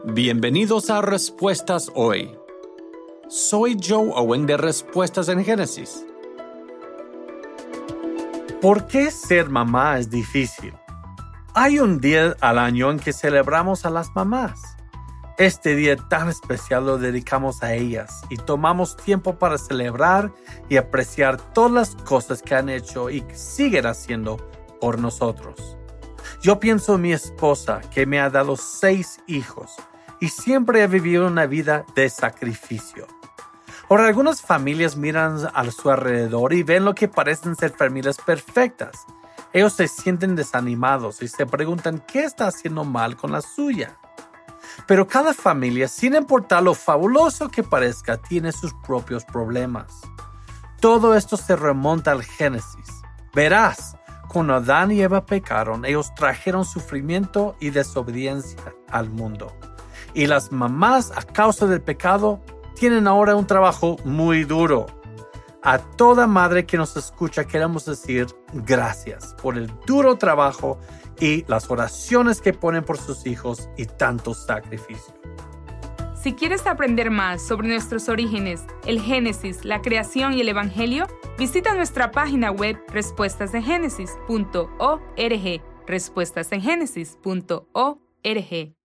Bienvenidos a Respuestas Hoy. Soy Joe Owen de Respuestas en Génesis. ¿Por qué ser mamá es difícil? Hay un día al año en que celebramos a las mamás. Este día tan especial lo dedicamos a ellas y tomamos tiempo para celebrar y apreciar todas las cosas que han hecho y siguen haciendo por nosotros. Yo pienso en mi esposa, que me ha dado 6 hijos y siempre ha vivido una vida de sacrificio. Ahora, algunas familias miran a su alrededor y ven lo que parecen ser familias perfectas. Ellos se sienten desanimados y se preguntan qué está haciendo mal con la suya. Pero cada familia, sin importar lo fabuloso que parezca, tiene sus propios problemas. Todo esto se remonta al Génesis. Verás, cuando Adán y Eva pecaron, ellos trajeron sufrimiento y desobediencia al mundo. Y las mamás, a causa del pecado, tienen ahora un trabajo muy duro. A toda madre que nos escucha queremos decir gracias por el duro trabajo y las oraciones que ponen por sus hijos y tanto sacrificio. Si quieres aprender más sobre nuestros orígenes, el Génesis, la creación y el Evangelio, visita nuestra página web respuestasengenesis.org, respuestasengenesis.org.